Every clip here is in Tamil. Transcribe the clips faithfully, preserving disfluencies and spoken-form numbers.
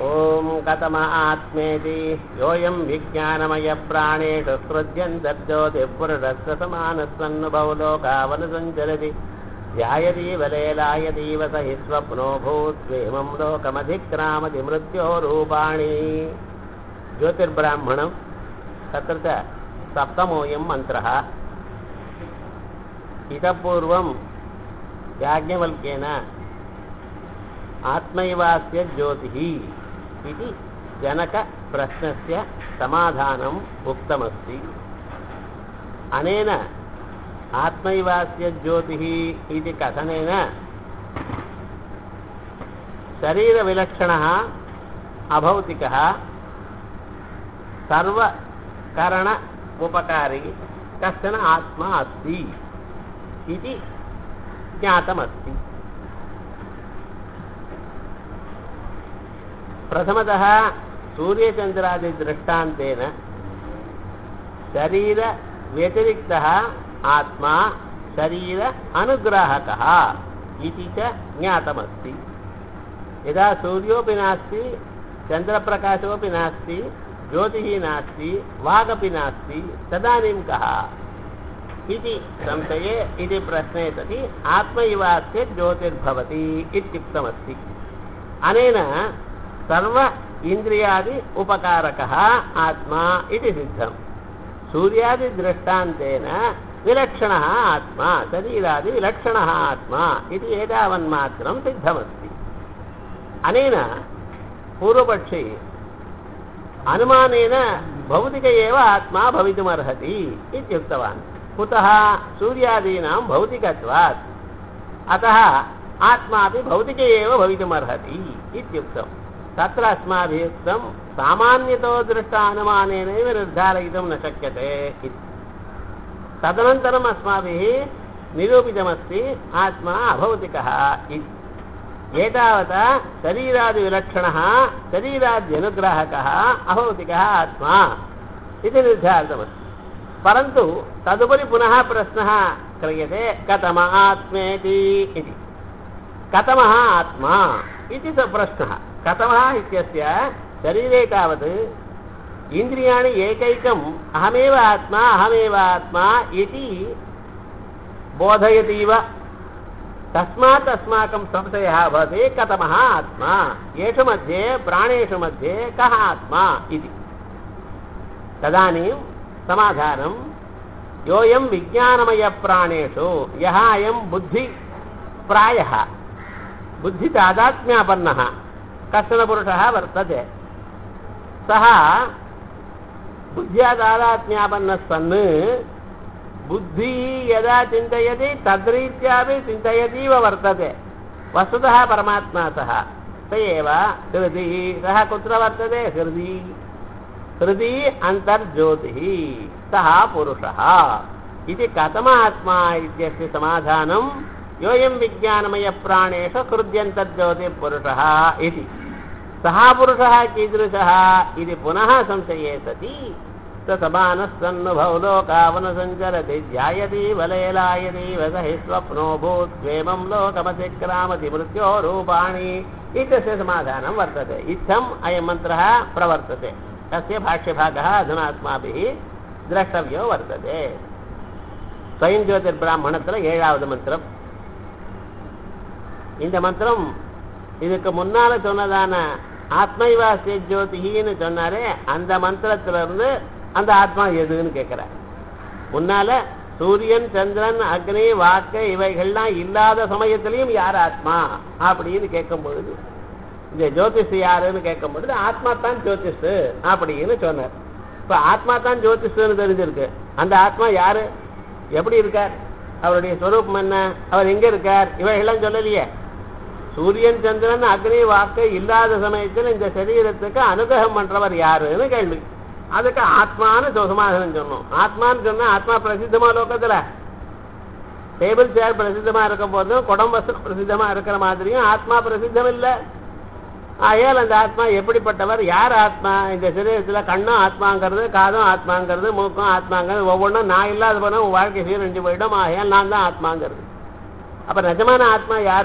ओम कतम आत्मेति योऽयं विज्ञानमय प्राणेषु सृज्यन्तर्ज्योतिःपुरुषस्य समानस्सन्नुभवो लोकावनुसञ्चरति ध्यायतीव लेलायतीव स हि स्वप्नो भूत्वेमं लोकमधिक्रामति मृत्योरूपाणि ज्योतिर्ब्राह्मणं तत्र च सप्तमोऽयं मन्त्रः। इतः पूर्वं याज्ञवल्क्येन आत्मैवास्य ज्योतिः इति जनकप्रश्नस्य समाधानम् उक्तमस्ति। अनेन आत्मैवास्य ज्योतिः इति कथनेन शरीरविलक्षणः अभौतिकः सर्वकरण उपकारी कश्चन आत्मा अस्ति इति ज्ञातमस्ति। प्रथमतः सूर्यचन्द्रादिदृष्टान्तेन शरीर व्यतिरिक्तः आत्मा शरीर अनुग्राहकः इति च ज्ञातमस्ति। यदा सूर्योऽपि नास्ति चन्द्रप्रकाशोऽपि नास्ति ज्योतिः नास्ति वागपि नास्ति तदानीं कः इति संशये इति प्रश्ने सति आत्मैवास्य ज्योतिर्भवति इत्युक्तमस्ति। अनेन सर्व इन्द्रियादि उपकारकः आत्मा इति सिद्धम्। सूर्यादि दृष्टान्तेन विलक्षणः आत्मा शरीरादि विलक्षणः आत्मा इति एतावन्मात्रं सिद्धमस्ति। अनेन पूर्वपक्षी अनुमानेन भौतिक एव आत्मा भवितुमर्हति इत्युक्तवान्। कुतः? सूर्यादीनां भौतिकत्वात्, अतः आत्मापि भौतिक एव भवितुमर्हति इत्युक्तम्। तत्र अस्माभिः उक्तं सामान्यतो दृष्ट अनुमानेनैव निर्धारयितुं न शक्यते इति। तदनन्तरम् अस्माभिः निरूपितमस्ति आत्मा अभौतिकः इति। एतावता शरीरादिविलक्षणः शरीराद्यनुग्राहकः अभौतिकः आत्मा इति निर्धारितमस्ति। परन्तु तदुपरि पुनः प्रश्नः क्रियते कथम आत्मेति इति। कथमः आत्मा इति स प्रश्नः। कथमः इत्यस्य शरीरे तावत् इन्द्रियाणि एकैकम् अहमेव आत्मा अहमेव आत्मा इति बोधयतीव। तस्मात् अस्माकं संशयः भवति कथमः आत्मा, येषु मध्ये प्राणेषु मध्ये कः आत्मा इति। तदानीं समाधानं योऽयं विज्ञानमयप्राणेषु यः अयं बुद्धिप्रायः बुद्धितादात्म्यापन्नः कश्चन पुरुषः वर्तते, सः बुद्ध्या तादात्म्यापन्नः सन् बुद्धिः यदा चिन्तयति तद्रीत्यापि चिन्तयतीव वर्तते। वस्तुतः परमात्मा सः स एव हृदि। सः कुत्र वर्तते? हृदि। हृदि अन्तर्ज्योतिः सः पुरुषः इति कथमात्मा इत्यस्य समाधानं योऽयं विज्ञानमयप्राणेषु हृद्यन्तर्ज्योतिः पुरुषः इति। सः पुरुषः कीदृशः इति पुनः संशये सति स समानस्सन्नुभवो लोकावनुसञ्चरति ध्यायतीव लेलायतीव स हि स्वप्नो भूत्वेमं लोकमधिक्रामति मृत्योरूपाणि इत्यस्य समाधानं वर्तते। इत्थम् अयं मन्त्रः प्रवर्तते। तस्य भाष्यभागः अधुना अस्माभिः द्रष्टव्यो वर्तते। स्वयं ज्योतिर्ब्राह्मणத்தில் ஏழாவது மந்திரம். இந்த மந்திரம் இதுக்கு முன்னால சொன்னதான ஆத்மைவாசிய ஜோதின்னு சொன்னாரே அந்த மந்திரத்திலிருந்து அந்த ஆத்மா எதுன்னு கேட்கிறார். முன்னால சூரியன் சந்திரன் அக்னி வாக்கு இவைகள்லாம் இல்லாத சமயத்திலையும் யார் ஆத்மா அப்படின்னு கேட்கும் பொழுது இந்த ஜோதிஷ் யாருன்னு கேட்கும் பொழுது ஆத்மா தான் ஜோதிஷ் அப்படின்னு சொன்னார். இப்ப ஆத்மா தான் ஜோதிஷ்னு தெரிஞ்சிருக்கு. அந்த ஆத்மா யாரு, எப்படி இருக்கார், அவருடைய ஸ்வரூபம் என்ன, அவர் எங்க இருக்கார், இவைகள்லாம் சொல்லலையே. சூரியன் சந்திரன் அக்னி வாக்கு இல்லாத சமயத்தில் இந்த சரீரத்துக்கு அனுகிரகம் பண்றவர் யாருன்னு கேள்வி. அதுக்கு ஆத்மான்னு சமாதானம் சொன்னோம். ஆத்மான்னு சொன்னா ஆத்மா பிரசித்தமா லோகத்துல டேபிள் சேர் பிரசித்தமா இருக்கும் போதும் குடம் வஸ்திரம் பிரசித்தமா இருக்கிற மாதிரியும் ஆத்மா பிரசித்தம் இல்லை. ஆகையால் அந்த ஆத்மா எப்படிப்பட்டவர், யார் ஆத்மா? இந்த சரீரத்துல கண்ணும் ஆத்மாங்கிறது, காதும் ஆத்மாங்கிறது, மூக்கும் ஆத்மாங்கிறது, ஒவ்வொன்றும் நான் இல்லாத போனா உன் வாழ்க்கை சீரழிஞ்சு போயிடும். ஆகையால் நான் தான் ஆத்மாங்கிறது. அப்ப நிஜமான ஆத்மா யாரு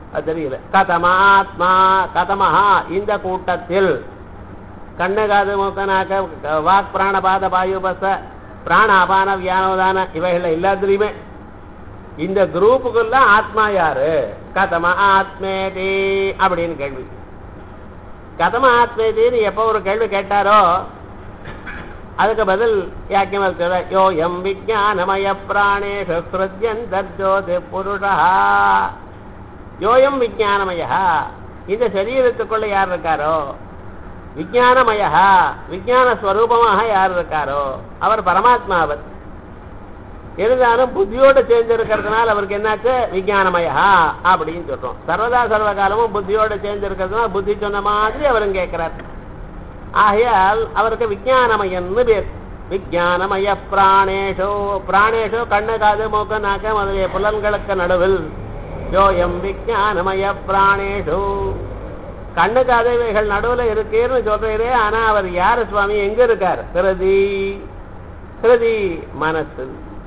அது தெரியல. கதமாத்மா கதமஹா இந்த கூட்டத்தில் கண்ணு காது மூக்கனாக்க வாக் பிராணபாத பாயுபச பிராண அபான வியானோதான இவைகள் எல்லாத்துலயுமே இந்த குரூப்புக்குள்ள ஆத்மா யாரு? கதம ஆத்மேதி அப்படின்னு கேள்வி. கதம ஆத்மேதின்னு எப்ப ஒரு கேள்வி கேட்டாரோ அதுக்கு பதில் யாக்கியமல் சொல்ற யோ எம் விஜானமய பிராணேஷு ஸ்ருத்யந்தர்ஜோதி புருஷா. யோயம் விஜானமய இந்த சரீரத்துக்குள்ள யார் இருக்காரோ விஜானமய விஜான ஸ்வரூபமாக யார் இருக்காரோ அவர் பரமாத்மாவர். இருந்தாலும் புத்தியோடு சேர்ந்து இருக்கிறதுனால அவருக்கு என்னாச்சு விஜானமயா அப்படின்னு சொல்றோம். சர்வதா சர்வ காலமும் புத்தியோடு சேர்ந்து இருக்கிறதுனால புத்தி சொன்ன மாதிரி அவரும் கேட்கிறார். ஆகையால் அவருக்கு விஜானமயன்னு பேர். விஜானமய பிராணேஷோ பிராணேஷோ கண்ணு காது மூக்கு நாக்க முதலிய புலன்களுக்கு நடுவில் யோயம் விஜானமய பிராணேஷோ கண்ணு காதைவைகள் நடுவில் இருக்கேன்னு சொல்றீரே. ஆனா அவர் யாரு சுவாமி? எங்க இருக்கார்? ஹிருதி ஹிருதி மனசு.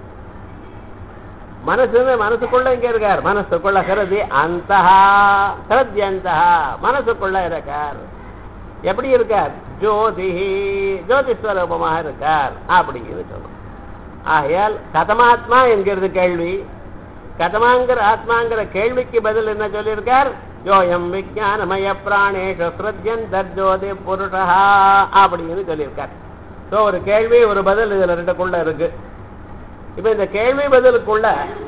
மனசுன்னு மனசுக்குள்ள எங்க இருக்கார்? மனசுக்குள்ள. ஹிருதி அந்தஹா ஹிருத்யந்தஹா மனசுக்குள்ள இருக்கார். எப்படி இருக்கார்? ஜோதி ஜோதிஸ்வரூபமாக இருக்கார் அப்படின்னு சொல்லும். ஆகையால் கதமாத்மா என்கிறது கேள்வி. கதமாங்கிற ஆத்மாங்கிற கேள்விக்கு பதில் என்ன சொல்லியிருக்கார்? யோயம் விஜானமய பிராணேஷு ஸ்ருத்யந்தர்ஜோதி புருஷா அப்படின்னு சொல்லியிருக்கார். ஸோ ஒரு கேள்வி ஒரு பதில் இதுல ரெண்டுக்குள்ள இருக்கு. இப்ப இந்த கேள்வி பதிலுக்குள்ள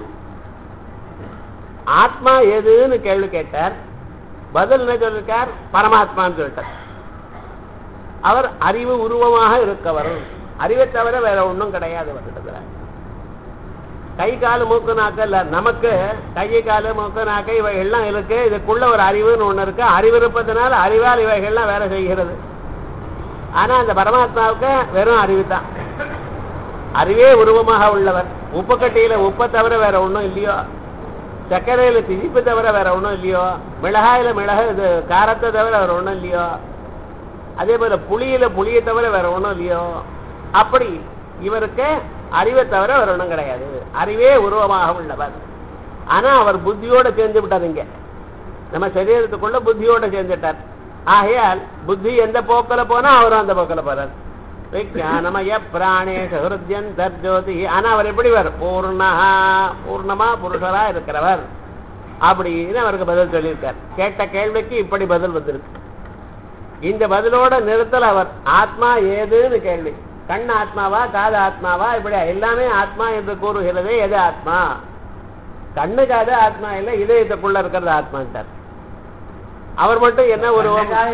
ஆத்மா எதுன்னு கேள்வி கேட்டார். பதில் என்ன சொல்லியிருக்கார்? பரமாத்மான்னு சொல்லிட்டார். அவர் அறிவு உருவமாக இருக்கவர். அறிவை தவிர வேற ஒன்றும் கிடையாது அவர்கிட்ட. கை காலு மூக்கு நாக்க இல்ல, நமக்கு கை காலு மூக்கு நாக்க இவைகள்லாம் இருக்கு. இதுக்குள்ள ஒரு அறிவுன்னு ஒண்ணு இருக்கு. அறிவு இருப்பதனால அறிவால் இவைகள்லாம் வேலை செய்கிறது. ஆனா அந்த பரமாத்மாவுக்கு வெறும் அறிவு தான். அறிவே உருவமாக உள்ளவர். உப்பு கட்டியில உப்பை தவிர வேற ஒன்றும் இல்லையோ, சர்க்கரையில திதிப்பு தவிர வேற ஒன்றும் இல்லையோ, மிளகாயில மிளகு இது காரத்தை தவிர வேற ஒன்றும் இல்லையோ, அதே போல புளியில புளியை தவிர வேற ஒன்றும் இல்லையோ. அப்படி இவருக்கு அறிவை தவிர வேற ஒன்றும் கிடையாது. அறிவே உருவமாக உள்ளவர். ஆனா அவர் புத்தியோட சேர்ந்து விட்டார். இங்க நம்ம சரீரத்துக்குள்ள புத்தியோட சேர்ந்துட்டார். ஆகையால் புத்தி எந்த போக்கில் போனா அவரும் அந்த போக்கில் போறார். விஜானமய பிராணேஷு ஹிருத்யந்தர்ஜோதி. ஆனா அவர் எப்படி வர்? பூர்ணா பூர்ணமா புருஷரா இருக்கிறவர் அப்படின்னு அவருக்கு பதில் சொல்லியிருக்கார். கேட்ட கேள்விக்கு இப்படி பதில் வந்திருக்கு. இந்த பதிலோட நிறுத்தல் அவர் ஆத்மா ஏதுன்னு கேள்வி. கண் ஆத்மாவா காது ஆத்மாவா இப்படி எல்லாமே ஆத்மா என்று கூறுகிறது. எது ஆத்மா? கண்ணு காது ஆத்மா இல்லை, இதயத்துக்குள்ள இருக்கிறது ஆத்மான்ட்டார். அவர் மட்டும் என்ன ஒரு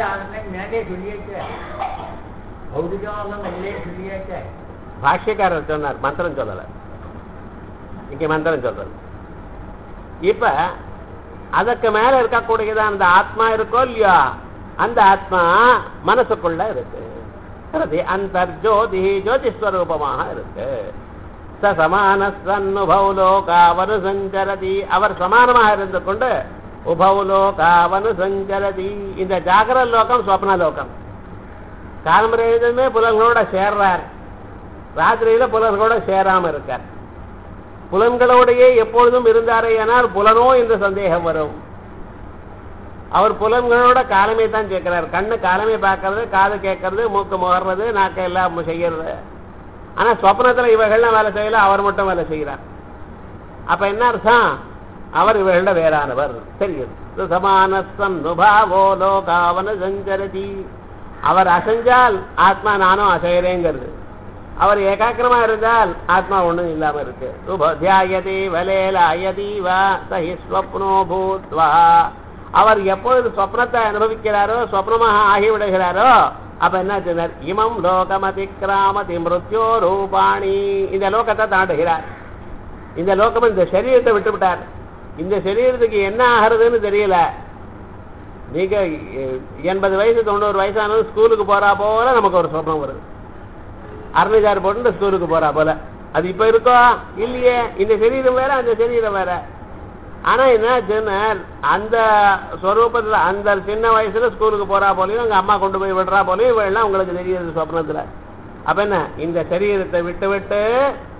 பாஷ்யக்காரர் சொன்னார், மந்திரம் சொல்லல. இங்க மந்திரம் சொல்றது. இப்ப அதற்கு மேல இருக்கக்கூடியதான் அந்த ஆத்மா இருக்கோ இல்லையா, அந்த ஆத்மா மனசுக்குள்ள இருக்கு. அந்தர்ஜோதி ஜோதிஸ்வரூபமாக இருக்கு. ச சமானஸ்வனுபௌலோகாவனு சஞ்சரதி. அவர் சமானமாக இருந்து கொண்டு உபௌலோகாவனு சஞ்சரதி. இந்த ஜாகர லோகம் ஸ்வப்ன லோகம். காலம்பரையுமே புலன்களோட சேர்றார், ராத்திரியில புலன்களோட சேராம இருக்கார். புலன்களோடையே எப்பொழுதும் இருந்தாரே ஆனால் புலனோ என்று சந்தேகம் வரும். அவர் புலன்களோட காலமே தான் கேட்கிறார். கண்ணு காலமே பார்க்கறது, காது கேட்கறது, மூக்கு முகர்றது, நாக்க எல்லாம் செய்யறது. ஆனா சொப்னத்துல இவைகள்லாம் வேலை செய்யல, அவர் மட்டும் வேலை செய்கிறார். அப்ப என்ன அர்த்தம்? அவர் இவைகள வேறானவர் தெரியுது. சமானஸ்வனுபாவோ லோகாவன சஞ்சரதி. அவர் அசைஞ்சால் ஆத்மா நானும் அசைகிறேங்கிறது. அவர் ஏகாக்கிரமா இருந்தால் ஆத்மா ஒண்ணும் இல்லாம இருக்கு. உபத்யாயதி வலேலாயதீவா சஹி ஸ்வப்னோ பூத்வா. அவர் எப்பொழுது சொப்னத்தை அனுபவிக்கிறாரோ, சொப்னமாக ஆகிவிடுகிறாரோ, அப்ப என்ன சொன்னார்? இமம் லோகமதிக்ராமதி மிருத்யோ ரூபாணி. இந்த லோகத்தை தாண்டுகிறார். இந்த லோகம் இந்த சரீரத்தை விட்டு விட்டார். இந்த சரீரத்துக்கு என்ன ஆகிறதுன்னு தெரியல. நீங்க எண்பது வயசு தொண்ணூறு வயசானது ஸ்கூலுக்கு போறா போல நமக்கு ஒரு சொப்னம் வருது. அருணாச்சாரி போட்டு ஸ்கூலுக்கு போறா போல. அது இப்ப இருக்கோ இல்லையே. இந்த சரீரம் வேற, அந்த சரீரம் வேற. ஆனா என்ன சொன்னார்? அந்த ஸ்வரூபத்துல அந்த சின்ன வயசுல ஸ்கூலுக்கு போறா போலையும் அங்க அம்மா கொண்டு போய் விடுறா போலையும் எல்லாம் உங்களுக்கு தெரியுது சொப்னத்துல. அப்ப என்ன? இந்த சரீரத்தை விட்டு விட்டு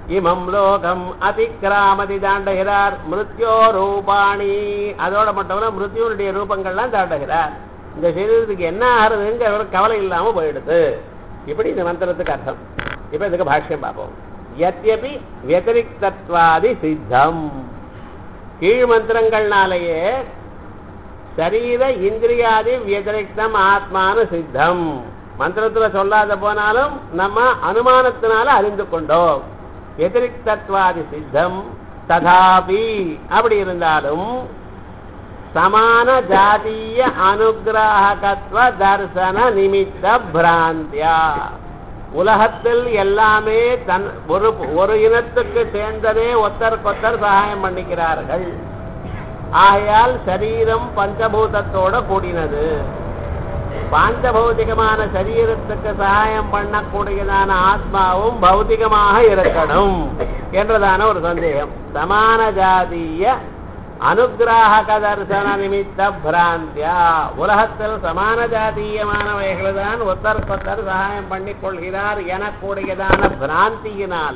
இமம் லோகம் அதிக்கிராமதி தாண்டுகிறார் மிருத்யோ ரூபாணி. அதோட மட்டும் மிருத்யோனுடைய ரூபங்கள்லாம் தாண்டுகிறார். இந்த சரீரத்துக்கு என்ன ஆகுறதுங்கிற ஒரு கவலை இல்லாம போயிடுது. இப்படி இந்த மந்திரத்துக்கு அர்த்தம். இப்ப இதுக்கு பாஷ்யம் பார்ப்போம். யத்யபி வத்திரிக்தத்வாதி சித்தம். கீழ் மந்திரங்கள்னாலேயே சரீர இந்திரியாதி வத்திரிக்தம் ஆத்மானு சித்தம். மந்திரத்துல சொல்லாத போனாலும் நம்ம அனுமானத்தினால அறிந்து கொண்டோம். வத்திரிக்தத்வாதி சித்தம் ததாபி அப்படி இருந்தாலும் சமான ஜாதீய அனுகிரகத்வ தர்சன நிமித்த பிராந்தியா. உலகத்தில் எல்லாமே தன் ஒரு ஒரு இனத்துக்கு சேர்ந்ததே ஒத்தருக்கொத்தர் சகாயம் பண்ணிக்கிறார்கள். ஆகையால் சரீரம் பஞ்சபூதத்தோட கூடினது. பாஞ்சபௌதிகமான சரீரத்துக்கு சகாயம் பண்ணக்கூடியதான ஆத்மாவும் பௌதிகமாக இருக்கணும் என்றதான ஒரு சந்தேகம். சமான ஜாதீய அனுகிரக தர்சன நிமித்த பிராந்தியா. உலகத்தில் சமான ஜாதீயமானவைகள் தான் ஒத்தருக்கொத்தர் சகாயம் பண்ணிக் கொள்கிறார் எனக்கூடியதான பிராந்தியினால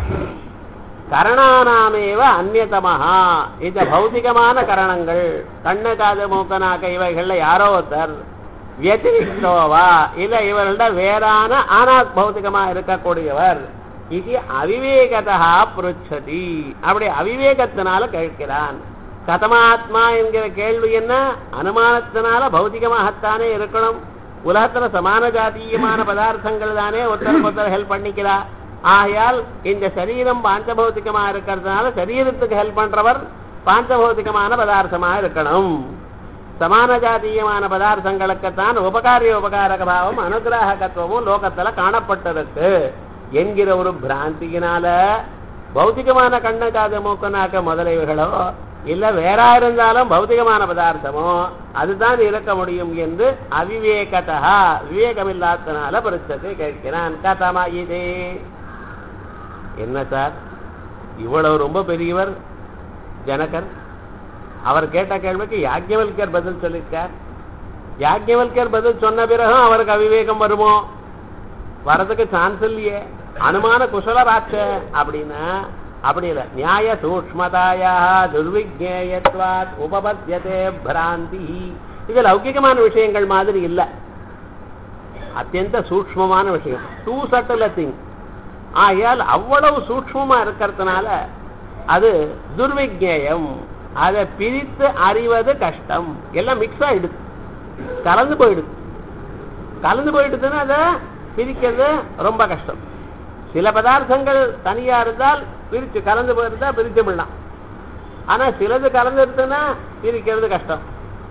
கரணானாமேவ அந்நியதமஹா. இந்த பௌதிகமான கரணங்கள் கண்ணு காது மூக்கனாக்க இவைகள்ல யாரோ ஒருத்தர் வத்திரிக்தோவா இல்ல இவர்கள வேறான ஆனா பௌதிகமா இருக்கக்கூடியவர் இது அவிவேகதா புருச்சதி. அப்படி அவிவேகத்தினால கேட்கிறான். கதமாத்மா என்கிற கேள்வி என்ன? அனுமானத்தினால பௌதிகமாகத்தானே இருக்கணும். உலகத்துல சமான ஜாதீயமான பதார்த்தங்கள் தானே ஒருத்தருக்கு ஒருத்தர் ஹெல்ப் பண்ணிக்கிறா. ஆகையால் இந்த சரீரம் பாஞ்சபௌதிகமா இருக்கிறதுனால சரீரத்துக்கு ஹெல்ப் பண்றவர் பாஞ்சபௌதிகமான பதார்த்தமா இருக்கணும். சமான ஜாதீயமான பதார்த்தங்களுக்குத்தான் உபகாரிய உபகாரக பாவம் அனுகிரகத்துவமும் லோகத்துல காணப்பட்டிருக்கு என்கிற ஒரு பிராந்தியினால பௌத்திகமான கண்ணு காது மூக்கு நாக்க முதலைவுகளோ இல்ல வேற இருந்தாலும் பௌத்திகமான பதார்த்தமோ அதுதான் இருக்க முடியும் என்று அவிவேகத்தா விவேகமில்லாதனால பரிசத்தை கேட்கிறான். கதமா இதே என்ன சார் இவ்வளவு ரொம்ப பெரியவர் ஜனகர், அவர் கேட்ட கேள்விக்கு யாக்ஞவல்கர் பதில் சொல்லியிருக்கார். யாக்ஞவல்கர் பதில் சொன்ன பிறகும் அவருக்கு அவிவேகம் வருமோ? வரதுக்கு சான்ஸ் இல்லையே. அனுமான குசலராட்ச அப்படின்னா அப்படி இல்லை. நியாய சூக்ஷ்மதாயா துர்விஜேயத்வாத் உபபத்யதே பிராந்தி. இது லௌகிகமான விஷயங்கள் மாதிரி இல்லை, அத்தியந்த சூக்ஷ்மமான விஷயம். Too subtle thing. ஆகையால் அவ்வளவு சூக்ஷ்மமா இருக்கிறதுனால அது துர்விஜேயம். அதை பிரித்து அறிவது கஷ்டம். எல்லாம் மிக்ஸ் ஆயிடுது, கலந்து போயிடுது. கலந்து போயிடுதுன்னா அதை பிரிக்கிறது ரொம்ப கஷ்டம். சில பதார்த்தங்கள் தனியா இருந்தால் பிரிச்சு கலந்து போயிருந்தா பிரிச்சு விடலாம். ஆனா சிலது கலந்து இருக்குன்னா பிரிக்கிறது கஷ்டம்.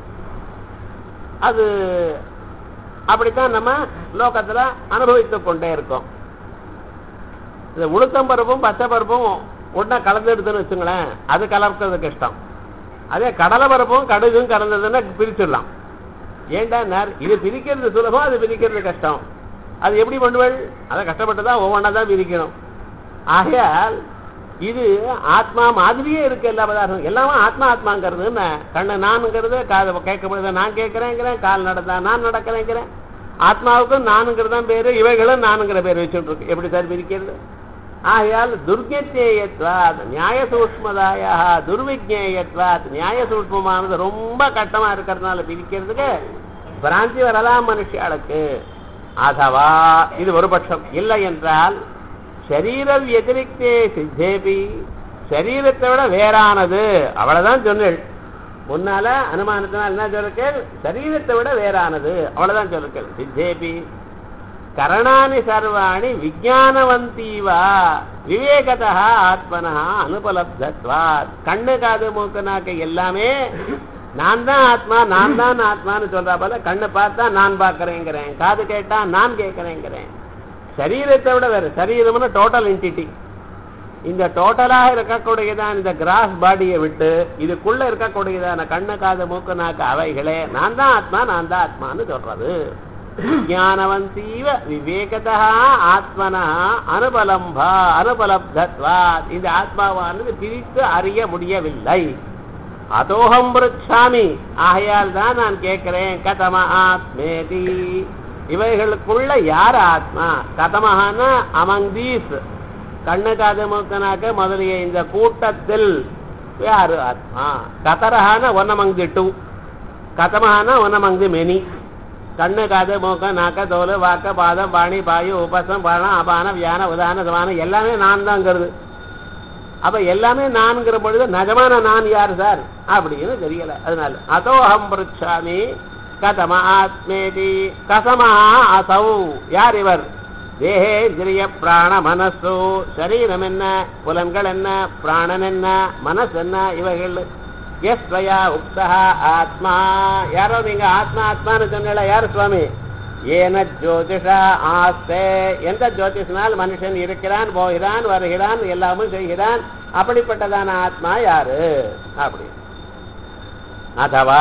அது அப்படித்தான் நம்ம லோகத்துல அனுபவித்துக் கொண்டே இருக்கோம். இந்த உளுத்தம் பருப்பும் பச்சை பருப்பும் ஒன்னா கலந்து எடுத்துன்னு வச்சுங்களேன், அது கலக்கிறது கஷ்டம். அதே கடலை பருப்பும் கடுகும் கலந்ததுன்னா பிரிச்சிடலாம். ஏண்டா இது பிரிக்கிறது சுலபம், அது பிரிக்கிறது கஷ்டம். அது எப்படி பண்ணுவள்? அதை கஷ்டப்பட்டுதான் ஒவ்வொன்றா தான் பிரிக்கணும். ஆகையால் இது ஆத்மா மாதிரியே இருக்கு. எல்லா பதார்த்தம் எல்லாமே ஆத்மா ஆத்மாங்கிறது என்ன? கண்ணு நானுங்கிறது, காது கேட்கப்படுது நான் கேட்கிறேங்கிறேன், கால் நடந்தா நான் நடக்கிறேங்கிறேன். ஆத்மாவுக்கும் நானுங்கிறது தான் பேரு, இவைகளும் நானுங்கிற பேர் வச்சுட்டு இருக்கு. எப்படி சார் பிரிக்கிறது? ஆகையால் துர்கேயத்வாத் நியாய சூக்மதாயா துர்விஜேயத்வாத் நியாய சூக்மமானது ரொம்ப கட்டமா இருக்கிறதுனால பிரிக்கிறதுக்கு பிராந்தி வரலாம் மனுஷாளுக்கு. அதுவா இது ஒரு பட்சம். இல்லை என்றால் சரீர வத்திரிக்தே சித்தேபி சரீரத்தை விட வேறானது அவ்வளவுதான் சொன்னேன். முன்னால அனுமானத்தினால் என்ன சொல்லுங்கள்? சரீரத்தை விட வேறானது அவ்வளவுதான் சொல்லுங்கள். சித்தேபி கரணானி சர்வாணி விஜானவந்தீவா விவேகதா ஆத்மனா அனுபலப்தத்வாத். கண்ணு காது மூக்கு நாக்கு எல்லாமே நான் தான் ஆத்மா நான் தான் ஆத்மான்னு சொல்றா போல கண்ணு பார்த்தா நான் பார்க்கறேங்கிறேன், காது கேட்டா நான் கேட்கிறேங்கிறேன். சரீரத்தை விட வேற சரீரம்னு டோட்டல் என்டிட்டி. இந்த டோட்டலாக இருக்கக்கூடியதான் இந்த கிராஸ் பாடியை விட்டு இதுக்குள்ள இருக்கக்கூடியதான கண்ணு காது மூக்கு நாக்கு அவைகளே நான் தான் ஆத்மா நான் தான் ஆத்மான்னு சொல்றது. விஜானவந்தீவ விவேகதா ஆத்மனா அனுபலம்பா அனுபலப்தத்வாத். இந்த ஆத்மாவானது பிரித்து அறிய முடியவில்லை. அதோகம் பிருச்சாமி ஆகையால் தான் நான் கேட்கிறேன். கதம ஆத்மேதி இவைகளுக்குள்ள யார் ஆத்மா? கதமஹான அமங் தீஸ் கண்ணு காது மூக்கு நாக்கு முதலிய இந்த கூட்டத்தில் யாரு ஆத்மா? கதரஹான ஒன் அமங் தி டூ, கதமஹான ஒன் அமங் தி மெனி. கண்ணு காது மூக்க நாக்க தோல் வாக்க பாதம் பாணி பாயு உபசம் பானம் அபான வியான உதான சமான எல்லாமே நான் தாங்கிறது. அப்ப எல்லாமே நான்கிற பொழுது நிஜமான நான் யார் சார் அப்படின்னு தெரியல. அதனால அதோஹம் பிருச்சாமி கதம ஆத்மேதி கசமா அசௌ, யார் இவர்? தேஹேந்திரிய பிராண மனசு, சரீரம் என்ன, புலன்கள் என்ன, பிராணன் என்ன, மனசு என்ன, இவைகள் எஸ்வயா உக்தா ஆத்மா. யாரோ நீங்க ஆத்மா ஆத்மான்னு சொன்னீங்களா? யார் சுவாமி? ஏன ஜோதிஷா ஆஸ்தே, எந்த ஜோதிஷனால் மனுஷன் இருக்கிறான், போகிறான், வருகிறான், எல்லாமும் செய்கிறான், அப்படிப்பட்டதான ஆத்மா யாரு அப்படி. அதவா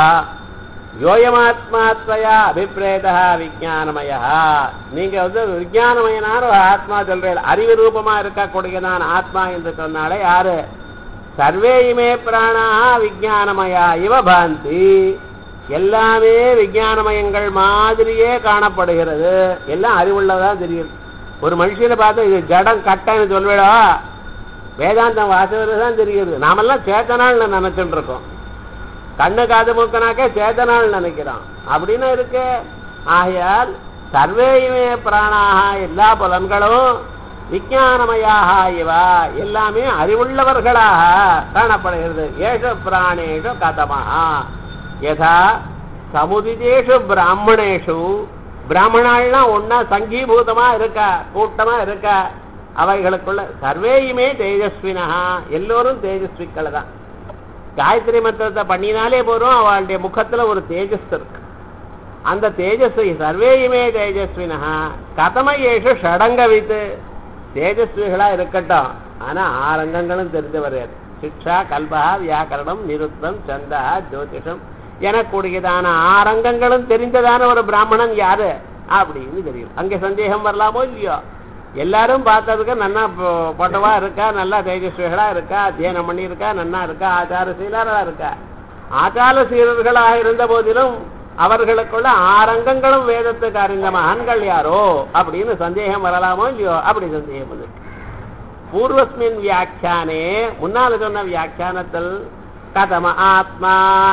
யோயமாத்மாத்வயா அபிப்ரேதா விஜானமயா, நீங்க வந்து விஜானமயனான ஒரு ஆத்மா சொல்றீங்க, அறிவு ரூபமா இருக்கக்கூடியதான் ஆத்மா என்று சொன்னாலே யாரு? சர்வேயுமே பிராணா விஜானமயா இவ பாந்தி, எல்லாமே விஜானமயங்கள் மாதிரியே காணப்படுகிறது, எல்லாம் அறிவுள்ளதான் தெரியுது. ஒரு மனுஷனை பார்த்து இது ஜடம் கட்டன்னு சொல்விடா, வேதாந்தம் வாசகர் தான் தெரியுது. நாமெல்லாம் சேத்தனான்னு நினைச்சுட்டு இருக்கோம், கண்ணு காது மூக்கனாக்க சேதனால் நினைக்கிறான் அப்படின்னு இருக்கு. ஆகையால் சர்வேயுமே பிராணாக, எல்லா புலன்களும் விஞ்ஞானமயாக இவா எல்லாமே அறிவுள்ளவர்களாக காணப்படுகிறது. ஏஷ பிராணேஷு கதமஹா யதா சமுதிதேஷு பிராமணேஷு, பிராமணாள்லாம் ஒன்னா சங்கீபூதமா இருக்கா, கூட்டமா இருக்கா, அவைகளுக்குள்ள சர்வேயுமே தேஜஸ்வினா, எல்லோரும் தேஜஸ்விக்கள் தான். காயத்ரி மந்திரத்தை பண்ணினாலே போறோம், அவளுடைய முகத்துல ஒரு தேஜஸ் இருக்கு. அந்த தேஜஸ் சர்வேயுமே தேஜஸ்வினா கதமயேஷு ஷடங்கவித்து, தேஜஸ்விகளா இருக்கட்டும், ஆனா ஆரங்கங்களும் தெரிஞ்சவர். சிக்ஷா கல்பா வியாக்கரணம் நிருத்தம் சந்தா ஜோதிஷம் எனக்கூடியதான ஆரங்கங்களும் தெரிந்ததான ஒரு பிராமணன் யாரு அப்படின்னு தெரியும். அங்கே சந்தேகம் வரலாமோ இல்லையோ? எல்லாரும் பார்த்ததுக்கு நன்னா பட்டவா இருக்கா, நல்லா தேஜஸ்விகளா இருக்கா, அத்தியனம் பண்ணி இருக்கா, நன்னா இருக்கா, ஆச்சார சீலரா இருக்கா. ஆச்சார சீலர்களாக இருந்த போதிலும் அவர்களுக்குள்ள ஆரங்கங்களும் வேதத்துக்கு அறிந்த மகான்கள் யாரோ அப்படின்னு சந்தேகம் வரலாமோ இல்லையோ? அப்படி சந்தேகம் வந்து பூர்வஸ்மின் வியாக்கியானே, முன்னால் சொன்ன வியாக்கியானத்தில் கதம ஆத்மா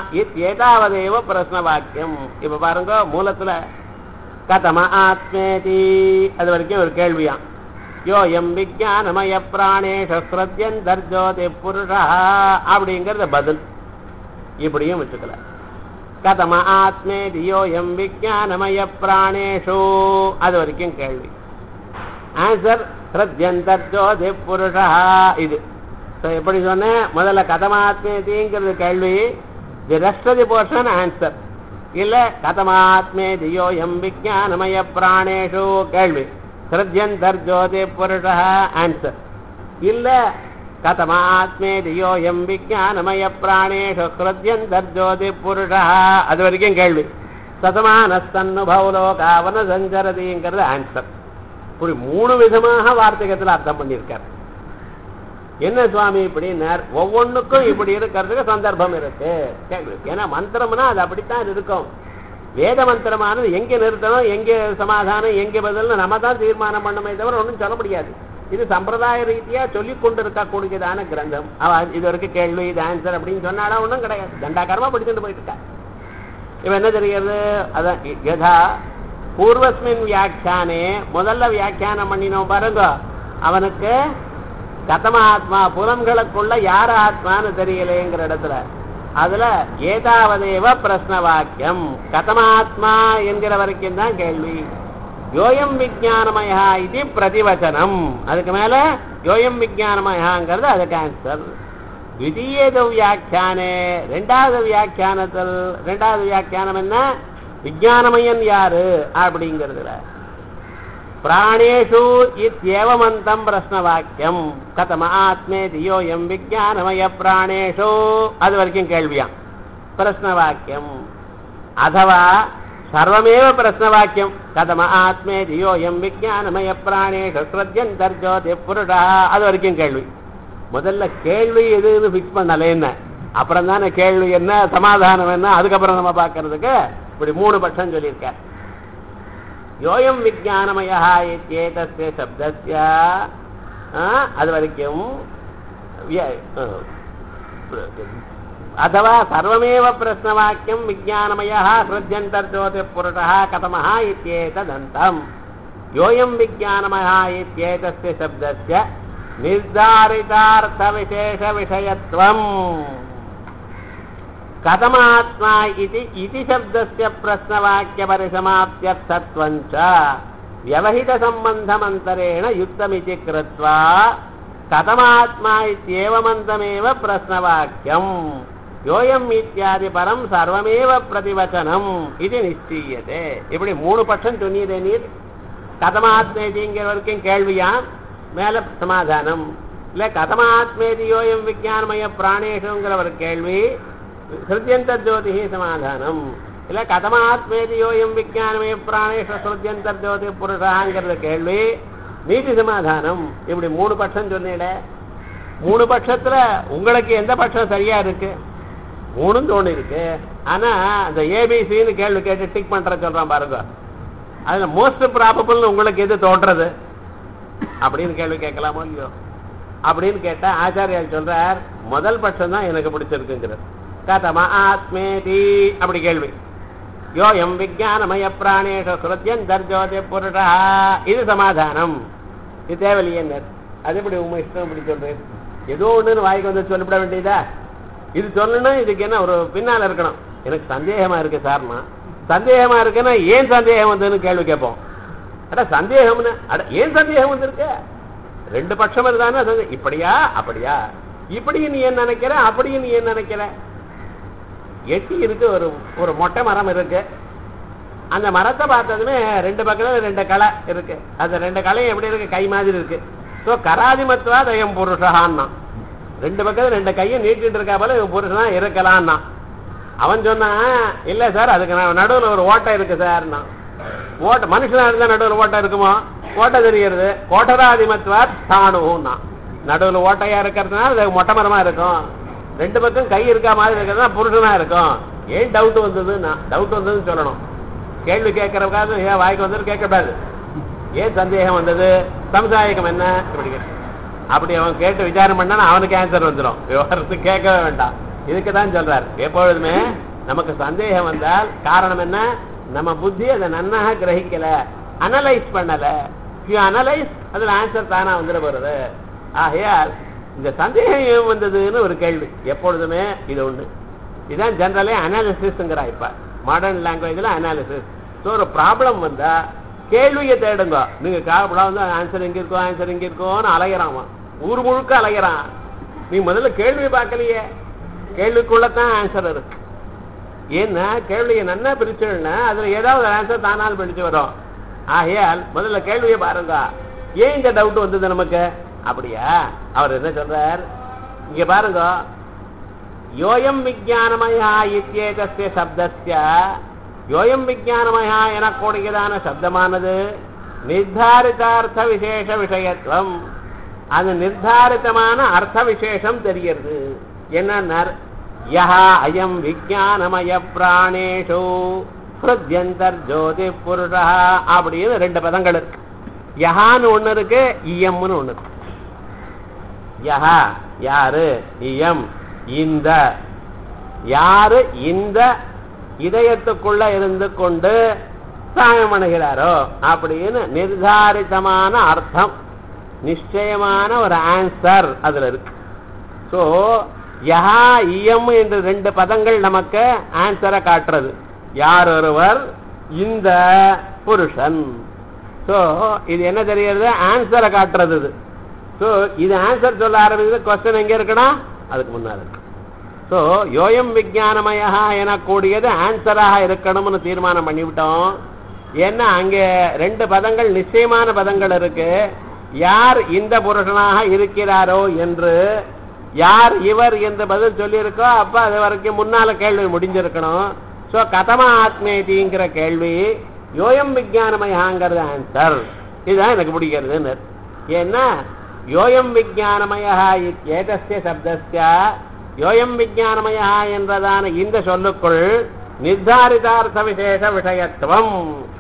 ஏதாவதேவ பிரஸ்ன வாக்கியம். இப்ப பாருங்க, மூலத்துல கதம ஆத்மேதி அது வரைக்கும் ஒரு கேள்வியாம். யோயம் விஜானமய பிராணேஷு ஸ்ரத்யந்தர்ஜோதி புருஷா அப்படிங்கிறத பதில். இப்படியும் வச்சுக்கல. கதம ஆத்மேதி யோயம் விஜானமய பிராணேஷு அது வரைக்கும் கேள்வி. ஆன்சர் ஸ்ரத்யந்தர்ஜோதி புருஷா. இது எப்படி சொன்ன? முதல்ல கதம ஆத்மேதிங்கிறது கேள்வி, the rest of the portion answer. இல்ல கதமாத்மேதி யோயம் விஜானமய பிராணேஷு கேள்வி, ஸ்ரத்யந்தர்ஜோதி புருஷா ஆன்சர். இல்ல கதமாத்மேதி யோயம் விஜானமய பிராணேஷு ஸ்ரத்யந்தர்ஜோதி புருஷா அது வரைக்கும் கேள்வி. சதமானஸ்தன்னுபவலோகாவன சஞ்சரதிங்கிறது ஆன்சர். இப்படி மூணு விதமாக வார்த்தைகத்தில் அர்த்தம் பண்ணியிருக்கார். என்ன சுவாமி இப்படின்னார்? ஒவ்வொன்றுக்கும் இப்படி இருக்கிறதுக்கு சந்தர்ப்பம் இருக்கு. ஏன்னா மந்திரம்னா அது அப்படித்தான் இருக்கும். வேத மந்திரமானது எங்கே நிறுத்தணும், எங்கே சமாதானம், எங்கே பதில்னு நம்ம தான் தீர்மானம் பண்ணமே தவிர ஒன்றும் சொல்ல முடியாது. இது சம்பிரதாய ரீதியா சொல்லிக் கொண்டு இருக்கக்கூடியதான கிரந்தம். அவ இது வரைக்கும் கேள்வி இது ஆன்சர் அப்படின்னு சொன்னாலும் ஒன்றும் கிடையாது, தண்டாகரமா படிச்சுட்டு போயிட்டு இருக்கா. இவன் என்ன தெரிகிறது? அதான் யதா பூர்வஸ்மின் வியாக்கியானே, முதல்ல வியாக்கியானம் பண்ணினோம் பாருங்க, அவனுக்கு கதம ஆத்மா புலன்களுக்குள்ள யார ஆத்மான்னு தெரியலேங்கிற இடத்துல அதுல ஏதாவதேவ பிரஸ்ன வாக்கியம். கதமாத்மா என்கிற வரைக்கும் தான் கேள்வி. யோயம் விஜானமயா இது பிரதிவச்சனம். அதுக்கு மேல யோயம் விஜானமயாங்கிறது அதுக்கு ஆன்சர். द्वितीयेद व्याख्याने ரெண்டாவது வியாக்கியானத்தில் ரெண்டாவது வியாக்கியானம் என்ன? விஞ்ஞானமயன் யாரு அப்படிங்கிறதுல பிராணேஷு இத்யேவமந்தம் பிரஸ்ன வாக்கியம். கதம ஆத்மேதி யோயம் விஞ்ஞானமய பிராணேஷு அது வரைக்கும் கேள்வியாம் பிரஸ்ன வாக்கியம். அதவா சர்வமேவ பிரஸ்ன வாக்கியம். கதம ஆத்மேதி யோயம் விஞ்ஞானமய பிராணேஷு ஸ்ரத்யந்தர்ஜோதி புருஷா அது வரைக்கும் கேள்வி. முதல்ல கேள்வி எதுன்னு பிக்ஸ் பண்ணல, என்ன அப்புறம் தானே கேள்வி என்ன சமாதானம் என்ன அதுக்கப்புறம் நம்ம பார்க்கறதுக்கு இப்படி மூணு பட்சம் சொல்லியிருக்க. யோயம் விஜானமயா இத்யேதஸ்ய சப்தஸ்ய அது வரைக்கும் अथवा सर्वमेव प्रश्नवाक्यं विज्ञानमयः हृद्यन्तर्ज्योतिः पुरुषः कथमः इत्येतदन्तम् योऽयं विज्ञानमयः इत्येतस्य शब्दस्य निर्धारितार्थविशेषविषयत्वम् कथमात्मा इति इति शब्दस्य प्रश्नवाक्यपरिसमाप्त्यर्थत्वं च व्यवहितसम्बन्धमन्तरेण युक्तमिति कृत्वा कथमात्मा इत्येवमन्तमेव प्रश्नवाक्यम् योयम् इत्यादि परं सर्वमेव प्रतिवचनम् इति निश्चीयते. இப்படி மூணு பட்சம் சொன்னீரே நீர். கதமாத்மேதிங்கிற வரைக்கும் கேள்வியாம், மேல சமாதானம். இல்ல கதமாத்மேதி யோயம் விஞ்ஞானமய பிராணேஷுங்கிற ஒரு கேள்வி, ஹிருத்யந்த ஜோதிஹி சமாதானம். இல்ல கதமாத்மேதி யோயம் விஞ்ஞானமய பிராணேஷ ஹிருத்யந்த ஜோதி புருஷாங்கிறது கேள்வி, நீதி சமாதானம். இப்படி மூணு பட்சம் சொன்னீட. மூணு பட்சத்துல உங்களுக்கு எந்த பட்சம் சரியா இருக்கு? மூணும் தோணு இருக்கு. ஆனா அந்த ஏபிசின்னு கேள்வி கேட்டு டிக் பண்ற சொல்றான் பாருங்க, அதுல மோஸ்ட் ப்ராபபிள் உங்களுக்கு எது தோன்றது அப்படின்னு கேள்வி கேட்கலாமோ இல்லையோ? அப்படின்னு கேட்டா ஆச்சாரியால் சொல்றார், முதல் பட்சம் தான் எனக்கு பிடிச்சிருக்குங்கிறது. கதமா ஆத்மேதி அப்படி கேள்வி, யோயம் விஞ்ஞானமய பிராணேஷ ஹிருத்யந்தர்ஜோதி புருஷா, இது சமாதானம். இது தேவையில்லையே. அது எப்படி உங்க இஷ்டம் இப்படி சொல்றேன்? ஏதோ ஒண்ணுன்னு வாய்க்கு வந்து சொல்லிவிட வேண்டியதா? இது சொல்லணும், இதுக்கு என்ன ஒரு பின்னால இருக்கணும். எனக்கு சந்தேகமா இருக்கு சார்னா, சந்தேகமா இருக்குன்னா ஏன் சந்தேகம் வந்ததுன்னு கேள்வி கேட்போம். அட சந்தேகம்னு, அட ஏன் சந்தேகம் வந்திருக்க? ரெண்டு பட்சம் இருந்தானே, இப்படியா அப்படியா, இப்படி நீ ஏன் நினைக்கிற, அப்படி நீ ஏன் நினைக்கிற? எட்டி இருக்கு, ஒரு ஒரு மொட்டை மரம் இருக்கு. அந்த மரத்தை பார்த்ததுமே ரெண்டு பக்கத்துல ரெண்டு களை இருக்கு. அந்த ரெண்டு கலையும் எப்படி இருக்கு? கை மாதிரி இருக்கு. ஸோ கராதிமத்வா தயம் புருஷான்னா, ரெண்டு பக்கத்துல ரெண்டு கையும் நீட்டிட்டு இருக்கா போல இவன் புருஷனா இருக்கலான்னா. அவன் சொன்னான், இல்ல சார் அதுக்கு நடுவில் ஒரு ஓட்டை இருக்கு சார்னா. ஓட்ட மனுஷனா இருந்தா நடுவில் ஓட்டை இருக்குமோ? ஓட்டை தெரிகிறது. கோட்டராதிமத்வா தானுன்னா, நடுவில் ஓட்டையா இருக்கிறதுனால அது மொட்டை மரமா இருக்கும். ரெண்டு பக்கம் கை இருக்கா மாதிரி இருக்கிறதா புருஷனா இருக்கும். ஏன் டவுட் வந்ததுன்னா, டவுட் வந்ததுன்னு சொல்லணும். கேள்வி கேட்கறதுக்காக ஏன் வாய்க்கு வந்தது கேட்கக்கூடாது. ஏன் சந்தேகம் வந்தது, சமுதாயகம் என்ன, இப்படி அப்படி அவன் கேட்டு விசாரம் பண்ணா அவனுக்கு ஆன்சர் வந்துடும். விவகாரத்துக்கு கேட்கவே வேண்டாம். இதுக்கு தான் சொல்றாரு, எப்பொழுதுமே நமக்கு சந்தேகம் வந்தால் காரணம் என்ன? நம்ம புத்தி அதை நன்னாக கிரகிக்கல, அனலைஸ் பண்ணல. அனலைஸ் அதுல ஆன்சர் தானா வந்துட போறது. ஆகையால் இந்த சந்தேகம் ஏன் வந்ததுன்னு ஒரு கேள்வி எப்பொழுதுமே இது உண்டு. இதுதான் ஜெனரலே அனாலிசிஸ்ங்கிறா. இப்ப மாடர்ன் லாங்குவேஜ்ல அனாலிசிஸ். ஸோ ஒரு ப்ராப்ளம் வந்தா கேள்வியை தேடுங்க. நீங்க ப்ராப்ளம் வந்து ஆன்சர் எங்க இருக்கோ ஆன்சர் எங்க இருக்கோன்னு அலைகிறான், ஊர் முழுக்க அலைகிறான். நீ முதல்ல கேள்வி பார்க்கலையே, கேள்விக்குள்ளதான் ஆன்சர் இருக்கு. ஏன்னா கேள்வியை நன்னா பிரிச்சுன்னா அதுல ஏதாவது ஆன்சர் தானால் பிடிச்சு வரும். ஆகையால் முதல்ல கேள்வியை பாருங்க, ஏன் இந்த டவுட் வந்தது நமக்கு? அப்படியா? அவர் என்ன சொல்றார் இங்க பாருங்க, யோயம் விஞ்ஞானமயா இத்யேதஸ்ய சப்தஸ்ய, யோயம் விஞ்ஞானமயா எனக்கூடியதான சப்தமானது நிர்தாரிதார்த்த விசேஷ விஷயத்துவம், அது நிர்தாரிதமான அர்த்த விசேஷம் தெரிகிறது. என்ன? யஹா அயம் விஞ்ஞானமய பிராணேஷு ஹிருத்யந்தர் ஜோதி புருஷா அப்படின்னு ரெண்டு பதங்கள் இருக்கு. யஹான்னு ஒண்ணு இருக்கு, இயம்னு ஒண்ணு இருக்கு. யஹா யாரு, இயம் இந்த, யாரு இந்த இதயத்துக்குள்ள இருந்து கொண்டு சாயம் அணுகிறாரோ அப்படின்னு நிர்தாரிதமான அர்த்தம், நிச்சயமான ஒரு ஆன்சர் அதுல இருக்கு. சோ யஹா இயம் என்று ரெண்டு பதங்கள் நமக்கு ஆன்சரை காட்டுறது. யார் ஒருவர், இந்த புருஷன். சோ இது என்ன தெரிகிறது? ஆன்சரை காட்டுறது. சோ இது ஆன்சர் சொல்ல ஆரம்பிக்கிறது. கொஸ்டின் எங்க இருக்குன்னா அதுக்கு முன்னால இருக்கு. சோ யோயம் விஞ்ஞானமயா எனக்கூடியது ஆன்சராக இருக்கணும்னு தீர்மானம் பண்ணிவிட்டோம். ஏன்னா அங்க ரெண்டு பதங்கள் நிச்சயமான பதங்கள் இருக்கு. யார் இந்த புருஷனாக இருக்கிறாரோ என்று, யார் இவர் என்று பதில் சொல்லியிருக்கோ அப்ப அது வரைக்கும் முன்னால கேள்வி முடிஞ்சிருக்கணும். சோ கதமா ஆத்மேதிங்கிற கேள்வி, யோயம் விஞ்ஞானமயாங்கிறது ஆன்சர். இதுதான் எனக்கு பிடிக்கிறது. ஏன்னா யோயம் விஞ்ஞானமயா ஏதஸ்ய சப்தஸ்ய, யோயம் விஞ்ஞானமயா என்றதான இந்த சொல்லுக்குள் நிர்தாரிதார்த்த விசேஷ விஷயத்துவம்,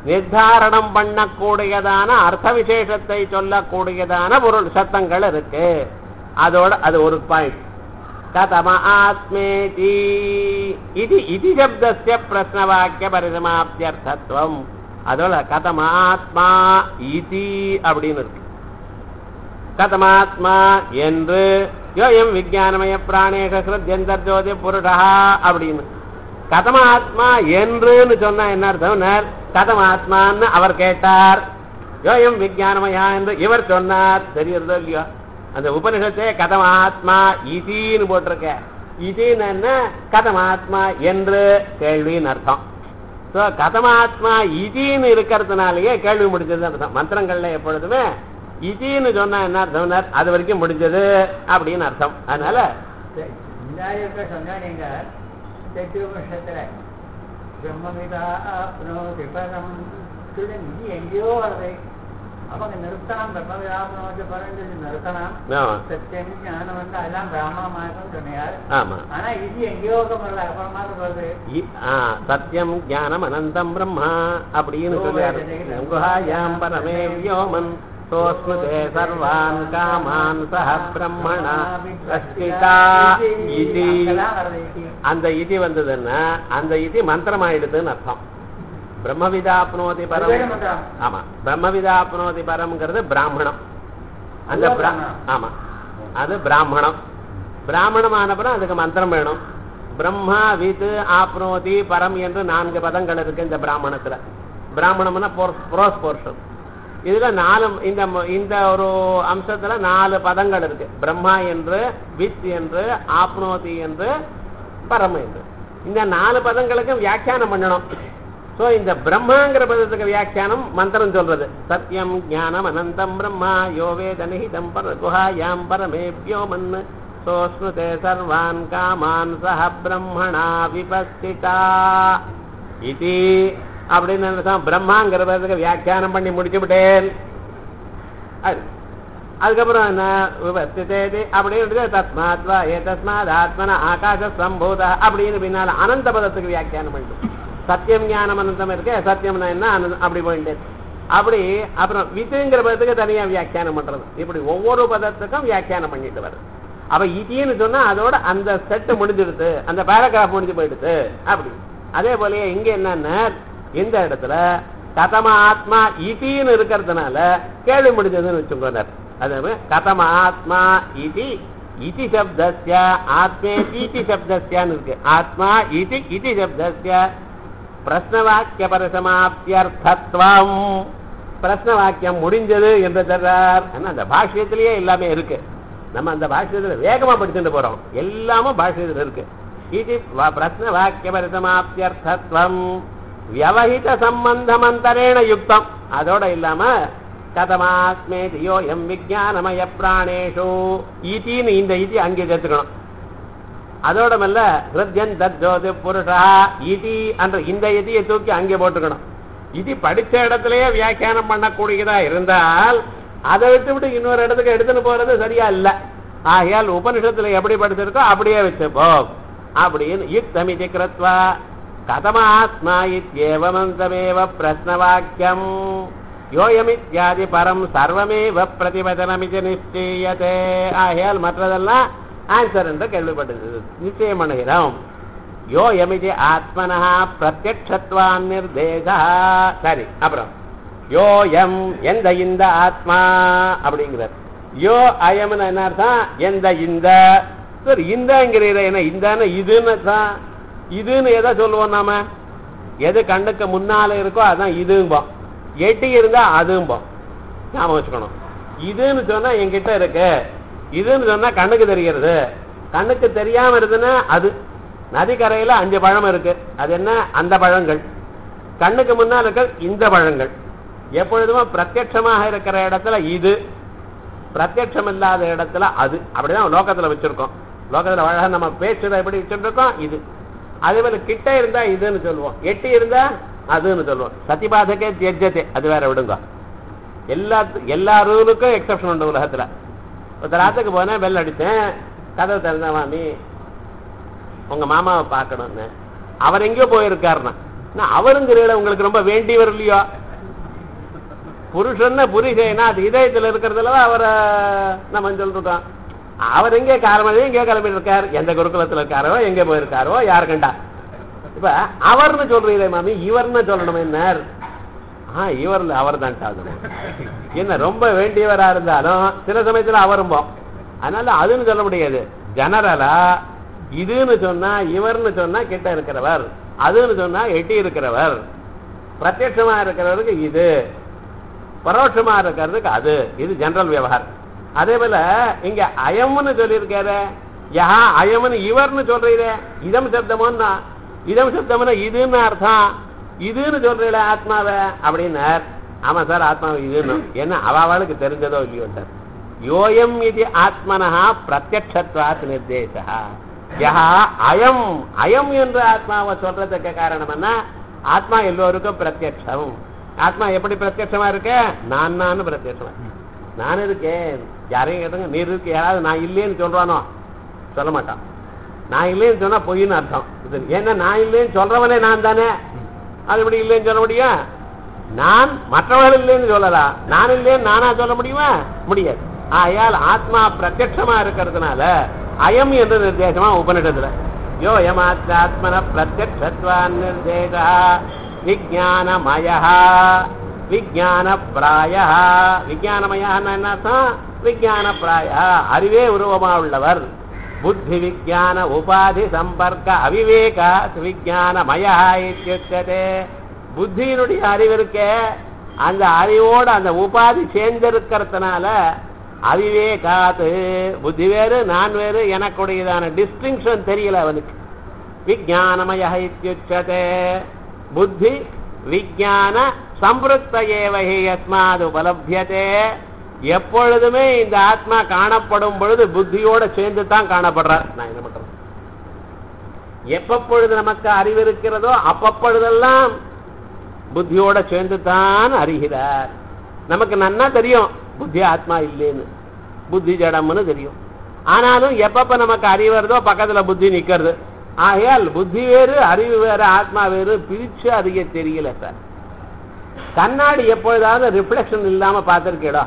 நிர்தாரணம் பண்ணக்கூடியதான அர்த்த விசேஷத்தை சொல்லக்கூடியதான பொருள் சத்தங்கள் இருக்கு. அதோட அது ஒரு பாயிண்ட். கதம ஆத்மேதி இது இது சப்தஸ்ய பிரஸ்ன வாக்கிய பரிசமாப்தியர்த்தத்துவம். அதோட கதமாத்மா இதி அப்படின்னு இருக்கு. கதமாத்மா என்று யோயம் விஜயானமய பிராணேக ஸ்ருத்யந்தர் ஜோதி புருஷா அப்படின்னு. கதமாத்மா என்றுன்னு சொன்னா என்ன அர்த்தம்? கதமாத்மான்னு அவர் கேட்டார், யோயம் விஜயானமயா என்று இவர் சொன்னார். தெரியுறதோ இல்லையோ? அந்த உபனிஷத்தே கதமாத்மா இதின்னு போட்டிருக்க. இதின்னு என்ன? கதமாத்மா என்று கேள்வின்னு அர்த்தம். ஸோ கதமாத்மா இதின்னு இருக்கிறதுனாலயே கேள்வி முடிஞ்சது அர்த்தம். மந்திரங்கள்ல எப்பொழுதுமே இதின்னு சொன்னா என்ன அர்த்தம்? அது வரைக்கும் முடிஞ்சது அப்படின்னு அர்த்தம். அதனால சொன்னா நீங்க பிரம்மவிதா ஆப்னோதி பரம் இது எங்கேயோ வருது. அவங்க நிறுத்தலாம். பிரம்மவிதா ஆப்னோதி பரம் நிறுத்தலாம். சத்தியம் ஞானம் வந்து அதெல்லாம் பிராமணமாக சொன்னார். ஆனா இது எங்கேயோ வரல, அப்புறமா வருது. சத்தியம் ஞானம் அனந்தம் பிரம்மா அப்படின்னு சொல்லியாரு. குஹாயாம் பரமே வியோமன் சோஸ்மதே சர்வான் காமான் சஹ பிரம்மணா அஸ்திதா இதி. அந்த இதி வந்ததுன்னா அந்த இதி மந்திரமாயிடுதுன்னு அர்த்தம். பிரம்மவிதாப்னோதி பரம். ஆமா, பிரம்மவிதாப்னோதி பரம்ங்கிறது பிராமணம். அந்த ஆமா அது பிராமணம். பிராமணமானப்புறம் அதுக்கு மந்திரம் வேணும். பிரம்மா வித் ஆப்னோதி பரம் என்று நான்கு பதங்கள் இருக்கு இந்த பிராமணத்துல. பிராமணம்னா புரோஸ் போர்ஷன். இதுல நாலு இந்த இந்த ஒரு அம்சத்துல நாலு பதங்கள் இருக்கு. பிரம்மா என்று, வித் என்று, ஆப்னோதி என்று, பரம் என்று. இந்த நாலு பதங்களுக்கும் வியாக்கியானம் பண்ணணும். சோ இந்த பிரம்மாங்கிற பதத்துக்கு வியாக்கியானம் மந்திரம் சொல்றது. சத்தியம் ஞானம் அனந்தம் பிரம்மா யோவேத நிஹிதம் பர குஹாயாம் பரமே வியோமன் சோஸ்னுதே சர்வான் காமான் சஹ பிரம்மணா விபஸ்திதா இதி அப்படின்னு பிரம்மாங்கிறதுக்கு வியாக்கியானம் பண்ணி முடிச்சு விட்டேன். அதுக்கப்புறம் என்ன விபஸ்திதேதி அப்படின்னு தஸ்மாத் வா ஏ தஸ்மாத் ஆத்மன ஆகாச சம்பூத அப்படின்னு பின்னால அனந்த பதத்துக்கு வியாக்கியானம் பண்ணிட்டு சத்தியம் ஞானம் அனந்தம் இருக்கு. சத்தியம்னா என்ன அப்படி போயிட்டு அப்படி அப்புறம் வித்துங்கிற பதத்துக்கு தனியா வியாக்கியானம் பண்றது. இப்படி ஒவ்வொரு பதத்துக்கும் வியாக்கியானம் பண்ணிட்டு வருது. அப்ப இதின்னு சொன்னா அதோட அந்த செட்டு முடிஞ்சிடுது, அந்த பேராகிராஃப் முடிஞ்சு போயிடுது அப்படி. அதே போலயே இங்க என்னன்னா இந்த இடத்துல கதம ஆத்மா இதின்னு இருக்கிறதுனால கேள்வி முடிஞ்சதுன்னு வச்சுக்கோங்க. அது கதம ஆத்மா இதி இதி சப்தஸ்ய ஆத்மே இதி சப்தஸ்யான்னு இருக்கு. ஆத்மா இதி இதி சப்தஸ்ய பிரஸ்ன வாக்கிய பரிசமாப்தியர்த்தத்வம். பிரஸ்ன வாக்கியம் முடிஞ்சது என்று தர்றார். அந்த பாஷ்யத்திலேயே எல்லாமே இருக்கு. நம்ம அந்த பாஷ்யத்துல வேகமா படிச்சுட்டு போறோம். எல்லாமும் பாஷ்யத்துல இருக்கு. இது பிரஸ்ன வாக்கிய பரிசமாப்தியர்த்தத்வம் வியவஹித சம்பந்தம் அந்தரேண யுக்தம். அதோட இல்லாம கதமாத்மேதியோ எம் விஜயானமய பிராணேஷோ இதின்னு இந்த இதி அங்கே சேர்த்துக்கணும். அதோட மெல்ல ஹிருத்யன் தத்ஜோதி புருஷா இதி என்ற இந்த இதியை தூக்கி அங்கே போட்டுக்கணும். இது படிச்ச இடத்துலயே வியாக்கியானம் பண்ணக்கூடியதா இருந்தால் அதை விட்டு விட்டு இன்னொரு இடத்துக்கு எடுத்துன்னு போறது சரியா இல்ல. ஆகையால் உபனிஷத்துல எப்படி படிச்சிருக்கோ அப்படியே வச்சுப்போம் அப்படின்னு யுக்தமிதி கிருத்வா கதமாத்மா இத்யேவமந்தமேவ பிரஸ்னவாக்கியம் யோயமித்யாதி பரம் சர்வமேவ பிரதிபதனமிதி நிச்சயதே. ஆகையால் மற்றதெல்லாம் ஆன்சர் என்று கேள்விப்பட்டது நிச்சயம் பண்ணுகிறோம். யோயமிதி ஆத்மனா பிரத்யக்ஷத்வான் நிர்தேசா. சரி, அப்புறம் யோயம் எந்த இந்த ஆத்மா அப்படிங்கிறார். யோ அயம்னு என்ன அர்த்தம்? எந்த இந்த. சரி, இந்தங்கிற என்ன இந்த இதுன்னு தான். இதுன்னு எதை சொல்லுவோம் நாம? எது கண்ணுக்கு முன்னால இருக்கோ அதான் இதும்போம். எட்டி இருந்தா அதும்போம். ஞாபகம் வச்சுக்கணும். இதுன்னு சொன்னா என்கிட்ட இருக்கு, இதுன்னு சொன்னா கண்ணுக்கு தெரிகிறது. கண்ணுக்கு தெரியாம இருக்குன்னா அது. நதிக்கரையில அஞ்சு பழம் இருக்கு, அது என்ன? அந்த பழங்கள். கண்ணுக்கு முன்னால் இருக்க இந்த பழங்கள். எப்பொழுதுமே பிரத்யட்சமாக இருக்கிற இடத்துல இது, பிரத்யட்சம் இல்லாத இடத்துல அது. அப்படிதான் லோகத்துல வச்சிருக்கோம். லோகத்துல அழகா நம்ம பேச்சுல எப்படி வச்சுட்டு இருக்கோம் இது. அதே போல கிட்ட இருந்தா இதுன்னு சொல்லுவோம், எட்டி இருந்தா அதுன்னு சொல்லுவோம். சத்திபாதகே தியஜ்ஜதே, அது வேற விடுங்க. எல்லா எல்லா ரூலுக்கும் எக்ஸப்ஷன் உண்டு உலகத்துல. ஒரு ராத்துக்கு போனேன், பெல் அடித்தேன், கதவு திறந்தா மாமி உங்க மாமாவை பார்க்கணும்னு. அவர் எங்கேயோ போயிருக்காருன்னா அவருங்கிறீங்கள உங்களுக்கு ரொம்ப வேண்டியவர் இல்லையோ? புருஷன்னா புரிஷனா அது இதயத்துல இருக்கிறதுல அவரை நம்ம சொல்லிருக்கோம். அவர் எங்கே காலமழை எங்கே கிளம்பிட்டு இருக்காரு, எந்த குருகுலத்துல இருக்காரோ எங்க போயிருக்காரோ யாரு கண்டா. இப்ப அவர்னு சொல்றீங்களே மாமி, இவர்னு சொல்லணும் என்ன? ஆஹ் இவர்ல அவர் தான் என்ன ரொம்ப வேண்டியவரா இருந்தாலும் சில சமயத்துல அவரும்போம். அதனால அதுன்னு சொல்ல முடியாது. ஜெனரலா இதுன்னு சொன்னா இவர்னு சொன்னா கிட்ட இருக்கிறவர், அதுன்னு சொன்னா எட்டி இருக்கிறவர். பிரத்யட்சமா இருக்கிறவருக்கு இது, பரோட்சமா இருக்கிறதுக்கு அது. இது ஜெனரல் விவகாரம். அதே போல இங்க அயம்னு சொல்லியிருக்காரு. யா அயம்னு இவர்னு சொல்றீங்க. இதம் சப்தமோன்னா இதம் சப்தம்னா இதுன்னு அர்த்தம். இதுன்னு சொல்றீங்கள ஆத்மாவை அப்படின்னார். ஆமா சார் ஆத்மாவை இதுன்னு. என்ன அவளுக்கு தெரிஞ்சதோ இல்லையோ சார். யோயம் இது ஆத்மனஹா பிரத்யக்ஷத்வாத் நிர்தேசா. யா அயம் அயம் என்ற ஆத்மாவை சொல்றதுக்கு காரணம் என்ன? ஆத்மா எல்லோருக்கும் பிரத்யக்ஷம். ஆத்மா எப்படி பிரத்யட்சமா இருக்க? நான் நான் பிரத்யட்சமா நான் இருக்கேன். யாரையும் கேட்டுங்க நீர் இருக்கு, யாராவது நான் இல்லைன்னு சொல்றானோ? சொல்ல மாட்டான். நான் இல்லைன்னு சொன்னா பொய்ன்னு அர்த்தம். ஏன்னா நான் இல்லைன்னு சொல்றவனே நான் தானே, அது எப்படி இல்லைன்னு சொல்ல முடியும்? நான் மற்றவர்கள் இல்லைன்னு சொல்லலாம், நான் இல்லைன்னு நானா சொல்ல முடியுமா? முடியாது. ஆயால் ஆத்மா பிரத்யட்சமா இருக்கிறதுனால அயம் என்று நிர்தேசமா உபனிஷத்துல யோ யமாத்மன பிரத்யக்ஷத்வான் நிர்தேசா விஜானமயா விஜான பிராய. விஜானமயான என்ன அர்த்தம்? விஜான பிராய அறிவே உருவமா உள்ளவர். புத்தி விஜான உபாதி சம்பர்க்க அவிவேக விஜானமயா இத்யுச்சதே. புத்தியினுடைய அறிவு இருக்க, அந்த அறிவோட அந்த உபாதி சேர்ந்திருக்கிறதுனால அவிவேகாத்து புத்தி வேறு நான் வேறு எனக்குடையதான டிஸ்டிங்ஷன் தெரியல அவனுக்கு. விஜானமயா இத்யுச்சதே. புத்தி விஜான சம்பிருத்தயேவஹி யஸ்மாத் உபலப்யதே. எப்பொழுதுமே இந்த ஆத்மா காணப்படும் பொழுது புத்தியோட சேர்ந்து தான் காணப்படுறார். நான் என்ன பண்றேன்? எப்பொழுது நமக்கு அறிவு இருக்கிறதோ அப்பொழுதெல்லாம் புத்தியோட சேர்ந்து தான் அறிகிறார். நமக்கு நன்னா தெரியும் புத்தி ஆத்மா இல்லைன்னு, புத்தி ஜடம்னு தெரியும். ஆனாலும் எப்பப்ப நமக்கு அறிவு வருதோ பக்கத்துல புத்தி நிக்கிறது. ஆகையால் புத்தி வேறு அறிவு வேறு ஆத்மா வேறு பிரிச்சு அறிய தெரியல சார். கண்ணாடி எப்பொழுதாவது ரிஃப்ளெக்ஷன் இல்லாம பார்த்திருக்கேடா?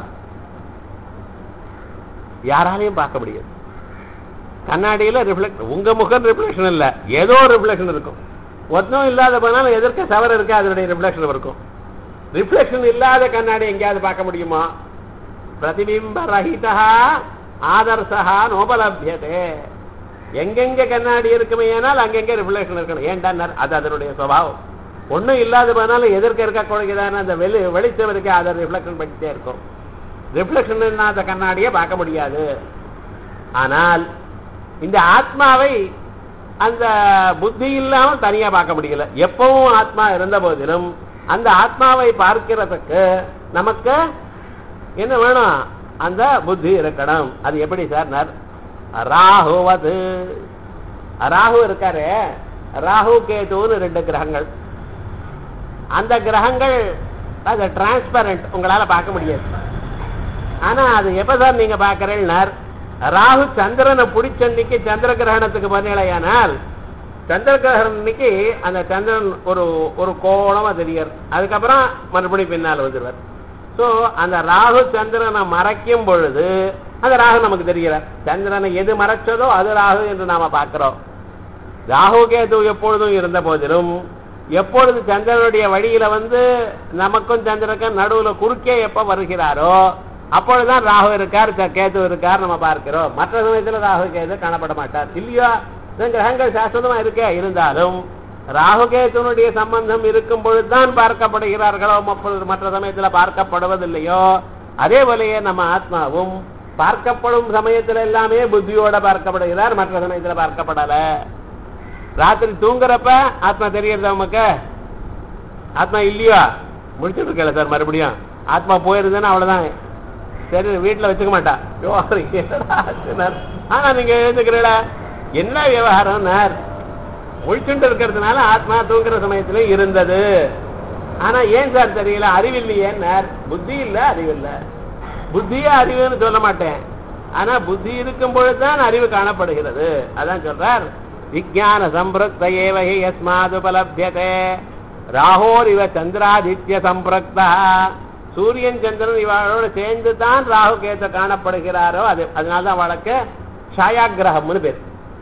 யாராலையும் பார்க்க முடியாது. கண்ணாடியில ரிஃப்ளெக்ட் உங்க முகம் ரிஃப்ளெக்ஷன் இல்ல, ஏதோ ரிஃப்ளெக்ஷன் இருக்கும். ஒன்றும் இல்லாத போனாலும் எதிர்க்க சவர இருக்கு, அதனுடைய ரிஃப்ளெக்ஷன் இருக்கும். ரிஃப்ளெக்ஷன் இல்லாத கண்ணாடி எங்கேயாவது பார்க்க முடியுமா? பிரதிபிம்ப ரஹிதா ஆதர்சா நோபலபியதே. எங்கெங்க கண்ணாடி இருக்குமே ஏனால் அங்கெங்க ரிஃப்ளெக்ஷன் இருக்கணும். ஏன்டா அது அதனுடைய சுபாவம். ஒன்றும் இல்லாத போனாலும் எதிர்க்க இருக்க கொடுக்குதான அந்த வெளி வெளிச்சம் இருக்கு, அதை ரிஃப்ளெக்ஷன் பண்ணிட்டே இருக்கும். ரிஃப்ளெக்ஷன் இல்லாத கண்ணாடியை பார்க்க முடியாது. ஆனால் இந்த ஆத்மாவை அந்த புத்தி இல்லாமல் தனியா பார்க்க முடியல. எப்பவும் ஆத்மா இருந்த போதிலும் அந்த ஆத்மாவை பார்க்கிறதுக்கு நமக்கு என்ன வேணும்? அந்த புத்தி இருக்கணும். அது எப்படி சார்? ராகுவது ராகு இருக்காரு, ராகு கேதுன்னு ரெண்டு கிரகங்கள். அந்த கிரகங்கள் அது டிரான்ஸ்பரண்ட், உங்களால பார்க்க முடியாது. ஆனா அது எப்ப சார் நீங்க பாக்குறீங்கன்னா, ராகு சந்திரனை பிடிச்சன்னைக்கு சந்திர கிரகணத்துக்கு பண்ணிலையானால் சந்திர கிரகணன்னைக்கு அந்த சந்திரன் ஒரு ஒரு கோணமா தெரியாது. அதுக்கப்புறம் மறுபடியும் பின்னால் வந்துடுவார். ஸோ அந்த ராகு சந்திரனை மறைக்கும் பொழுது அந்த ராகு நமக்கு தெரிகிறார். சந்திரனை எது மறைச்சதோ அது ராகு என்று நாம பார்க்கிறோம். ராகு கேது எப்பொழுதும் இருந்த போதிலும் எப்பொழுது சந்திரனுடைய வழியில வந்து நமக்கும் சந்திரனுக்கும் நடுவுல குறுக்கே எப்ப வருகிறாரோ அப்பொழுதுதான் ராகு இருக்கார் கேது இருக்கார் நம்ம பார்க்கிறோம். மற்ற சமயத்துல ராகு கேது காணப்பட மாட்டார் இல்லையா? கிரகங்கள் சாஸ்வதமா இருக்க இருந்தாலும் ராகு கேதுனுடைய சம்பந்தம் இருக்கும் பொழுதுதான் பார்க்கப்படுகிறார்களோ, மற்ற சமயத்துல பார்க்கப்படுவதில்லையோ. அதே போலயே நம்ம ஆத்மாவும் பார்க்கப்படும் சமயத்துல எல்லாமே புத்தியோட பார்க்கப்படுகிறார், மற்ற சமயத்துல பார்க்கப்படல. ராத்திரி தூங்குறப்ப ஆத்மா தெரியறது நமக்கு? ஆத்மா இல்லையா? முடிச்சுட்டு இருக்கல சார். மறுபடியும் ஆத்மா போயிருதுன்னு அவ்வளவுதான், சரி வீட்டுல வச்சுக்க மாட்டா. ஆனா நீங்க எழுந்துக்கிறீங்களா? என்ன விவகாரம்? ஒழிச்சுட்டு இருக்கிறதுனால ஆத்மா தூங்குற சமயத்துல இருந்தது. ஆனா ஏன் சார் தெரியல? அறிவில்லையே. புத்தி இல்ல, அறிவில்லை. புத்தியே அறிவுன்னு சொல்ல மாட்டேன், ஆனா புத்தி இருக்கும் பொழுதுதான் அறிவு காணப்படுகிறது. அதான் சொல்றார் விஜான சம்பிருத்தயேவஹி யஸ்மாத் உபலப்யதே. ராகோர் இவ சந்திராதித்ய சம்பிரக்தா, சூரியன் சந்திரன் இவளோட சேர்ந்து தான் ராகு கேத்து காணப்படுகிறாரோ அது அதனால்தான் அவளுக்கு ಛಾಯಾகிரகம்னு பேர்.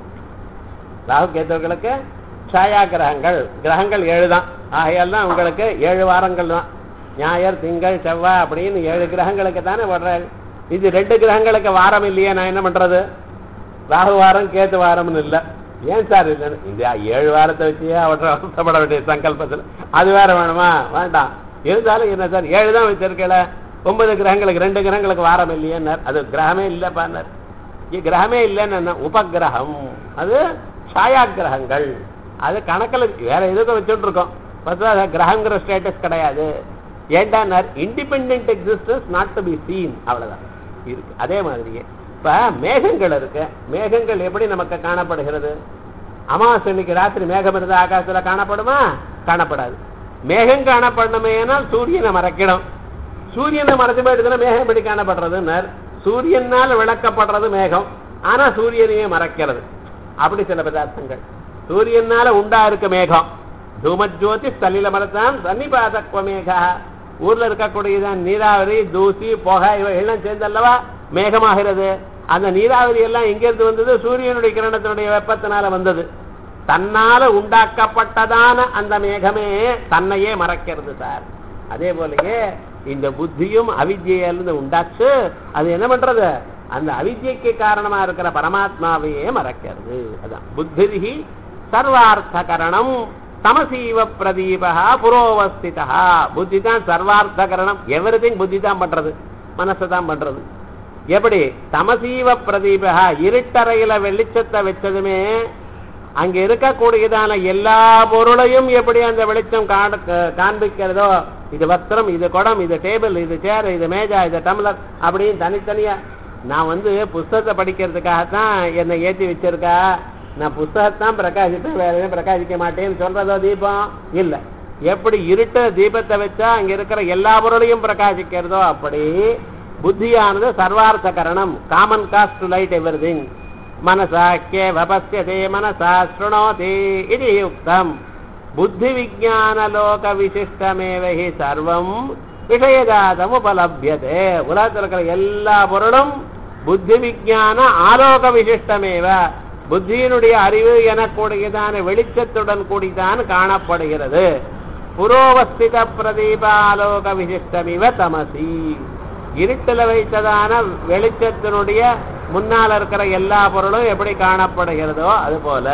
ராகு கேத்துகளுக்கு ಛಾಯಾகிரகங்கள், கிரகங்கள் ஏழு தான். ஆகையால் தான் உங்களுக்கு ஏழு வாரங்கள் தான், ஞாயிறு திங்கள் செவ்வாய் அப்படின்னு ஏழு கிரகங்களுக்கு தானே வர்றாரு. இது ரெண்டு கிரகங்களுக்கு வாரம் இல்லையே, நான் என்ன பண்றது? ராகு வாரம் கேத்து வாரம்னு இல்லை. ஏன் சார் இல்லைன்னு, இந்த ஏழு வாரத்தை வச்சு அவற்றை அவசப்பட வேண்டிய சங்கல்பத்தில் அது வேற வேணுமா? வேண்டாம். இருந்தாலும் என்ன சார் ஏழு தான் வச்சிருக்கல, ஒன்பது கிரகங்களுக்கு ரெண்டு கிரகங்களுக்கு வாரம் இல்லையேன்னார். அது கிரகமே இல்லைப்பான்னார். கிரகமே இல்லைன்னு உபகிரகம், அது ಛಾಯಾ கிரகங்கள். அது கணக்கில் வேற எதுக்கும் வச்சுட்டு இருக்கோம். கிரகங்கிற ஸ்டேட்டஸ் கிடையாது. ஏன்டா independent existence not to be seen, அவ்வளவுதான் இருக்கு. அதே மாதிரியே இப்ப மேகங்கள் இருக்கு. மேகங்கள் எப்படி நமக்கு காணப்படுகிறது? அமாவாசை இன்னைக்கு ராத்திரி மேகம் இருந்தா ஆகாசத்துல காணப்படுமா? காணப்படாது. மேகம் காணப்படணுமே ஏனால் சூரியனை மறைக்கணும். சூரியனை மறைச்சு போயிட்டு மேகம் எப்படி காணப்படுறதுன்னு, சூரியனால் விளக்கப்படுறது மேகம், ஆனா சூரியனையே மறைக்கிறது. அப்படி சில பதார்த்தங்கள் சூரியனால உண்டா இருக்க மேகம். தூமஜோதி சல்லில மரத்தான் சன்னிபாதக்வ மேகா, ஊர்ல இருக்கக்கூடியதான் நீராவரி தூசி புகை இவைகள்லாம் சேர்ந்து அல்லவா மேகமாகிறது. அந்த நீராவரி எல்லாம் எங்கிருந்து வந்தது? சூரியனுடைய கிரணத்தினுடைய வெப்பத்தினால வந்தது. தன்னால உண்டாக்கப்பட்டதான அந்த மேகமே தன்னையே மறைக்கிறது சார். அதே போலயே இந்த புத்தியும் அவித்யிலிருந்து உண்டாச்சு. அது என்ன பண்றது? அந்த அவித்யைக்கு காரணமா இருக்கிற பரமாத்மாவையே மறைக்கிறது. அதான் புத்திரிஹி சர்வார்த்த கரணம் தமசீவ பிரதீபா புரோவஸ்திதா. புத்தி தான் சர்வார்த்த கரணம். எவ்ரி திங் புத்தி தான் பண்றது, மனசு தான் பண்றது. எப்படி? தமசீவ பிரதீபா, இருட்டறையில வெளிச்சத்தை வச்சதுமே அங்க இருக்கக்கூடியதான எல்லா பொருளையும் எப்படி அந்த வெளிச்சம் காண்பிக்கிறதோ, இது வஸ்திரம், இது குடம், இது டேபிள், இது சேர், இது மேஜா, இது டம்ளர் அப்படின்னு தனித்தனியா. நான் வந்து புஸ்தகத்தை படிக்கிறதுக்காகத்தான் என்னை ஏற்றி வச்சிருக்கா, நான் புஸ்தகத்தான் பிரகாசிப்பேன், வேற எதுவும் பிரகாசிக்க மாட்டேன்னு சொல்றதோ தீபம் இல்லை. எப்படி இருட்ட தீபத்தை வச்சா அங்க இருக்கிற எல்லா பொருளையும் பிரகாசிக்கிறதோ அப்படி புத்தியானது சர்வார்த்த கரணம், common cause to light everything. மனசா கேவ பஸ்யதே மனசா ஸ்ருணோதி இது யுக்தம். புத்தி விஞ்ஞான லோக விசிஷ்டமேவஹி சர்வம் விஷயஜாதம் உபலப்யதே. உலகத்தில் இருக்கிற எல்லா பொருளும் புத்தி விஞ்ஞான ஆலோக விசிஷ்டமேவ, புத்தியினுடைய அறிவு எனக்கூடியதான வெளிச்சத்துடன் கூடிதான் காணப்படுகிறது. புரோவஸ்தித பிரதீபாலோக விசிஷ்டமிவ தமசி, இருட்டில் வைத்ததான வெளிச்சத்தினுடைய முன்னால் இருக்கிற எல்லா பொருளும் எப்படி காணப்படுகிறதோ அது போல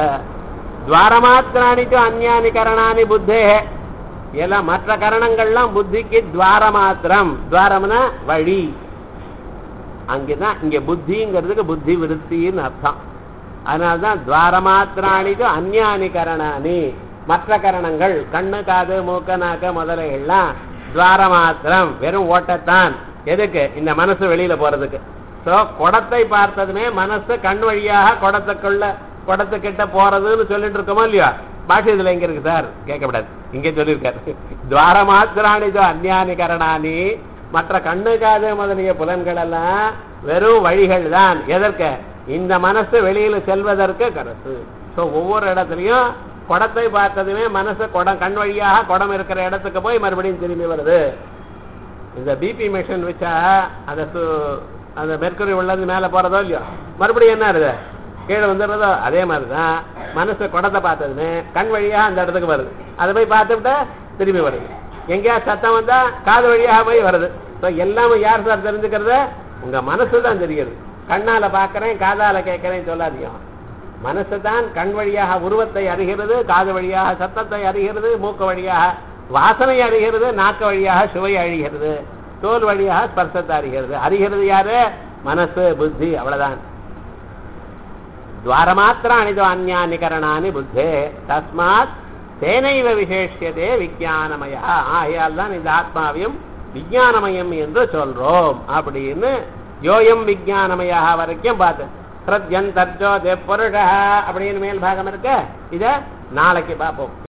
துவாரமாத்திராணிக்கு அந்யானி கரணானி புத்தே, எல்லாம் மற்ற கரணங்கள்லாம் புத்திக்கு துவார மாத்திரம். துவாரம்னா வழி. அங்கதான் இங்க புத்திங்கிறதுக்கு புத்தி விருத்தின்னு அர்த்தம். அதனால்தான் துவாரமாத்திராணிக்கு அந்யானி கரணானி, மற்ற கரணங்கள் கண்ணு காது மூக்க நாக்க முதலைகள்லாம் துவார மாத்திரம், வெறும் ஓட்டத்தான். எதுக்கு? இந்த மனசு வெளியில போறதுக்கு. சோ குடத்தை பார்த்ததுமே மனசு கண் வழியாக குடத்துக்குள்ள குடத்துக்கிட்ட போறதுன்னு சொல்லிட்டு இருக்கோமோ இல்லையா? பாஷையில எங்க இருக்கு சார்? கேட்கக்கூடாது, இங்கே சொல்லியிருக்காரு. துவார மாத்திராணிதோ அந்யானி கரணானி, மற்ற கண்ணு காது முதலிய புலன்கள் எல்லாம் வெறும் வழிகள் தான். எதற்கு? இந்த மனசு வெளியில செல்வதற்கு கரசு. சோ ஒவ்வொரு இடத்துலயும் குடத்தை பார்த்ததுமே மனசு குடம் கண் வழியாக குடம் இருக்கிற இடத்துக்கு போய் மறுபடியும் திரும்பி வருது. இந்த பிபி மிஷின் வச்சா அந்த அந்த மெர்க்குரி உள்ளது மேல போறதோ இல்லையோ, மறுபடியும் என்ன இருக்குது? கீழே வந்துடுறதோ. அதே மாதிரிதான் மனசு குடத்தை பார்த்ததுமே கண் வழியாக அந்த இடத்துக்கு வருது. அதை போய் பார்த்துவிட்டா திரும்பி வருது. எங்கேயா சத்தம் வந்தா காது வழியாக போய் வருது. எல்லாமே யார் சார் தெரிஞ்சுக்கிறது? உங்க மனசு தான் தெரிகிறது. கண்ணால பாக்கிறேன் காதால கேட்கிறேன் சொல்லாதீங்க. மனசு தான் கண் வழியாக உருவத்தை அறிகிறது, காது வழியாக சத்தத்தை அறிகிறது, மூக்கு வழியாக வாசனை அறிகிறது, நாக்கு வழியாக சுவை அறிகிறது, தோல் வழியாக ஸ்பர்சத்தை அறிகிறது. அறிகிறது யாரு? மனசு, புத்தி. அவ்வளவுதான். துவாரமாத்திராணிதோ அந்யானி கரணானி புத்தே தஸ்மாத் தேனைவ விசேஷியதே விஞ்ஞானமயா. ஆகையால் தான் இந்த ஆத்மாவையும் விஞ்ஞானமயம் என்று சொல்றோம் அப்படின்னு யோயம் விஞ்ஞானமயா வரைக்கும் பார்த்து ஹ்ரத்யந்தர்ஜோதே புருஷ அப்படின்னு மேல் பாகம் இருக்க. இத நாளைக்கு பார்ப்போம்.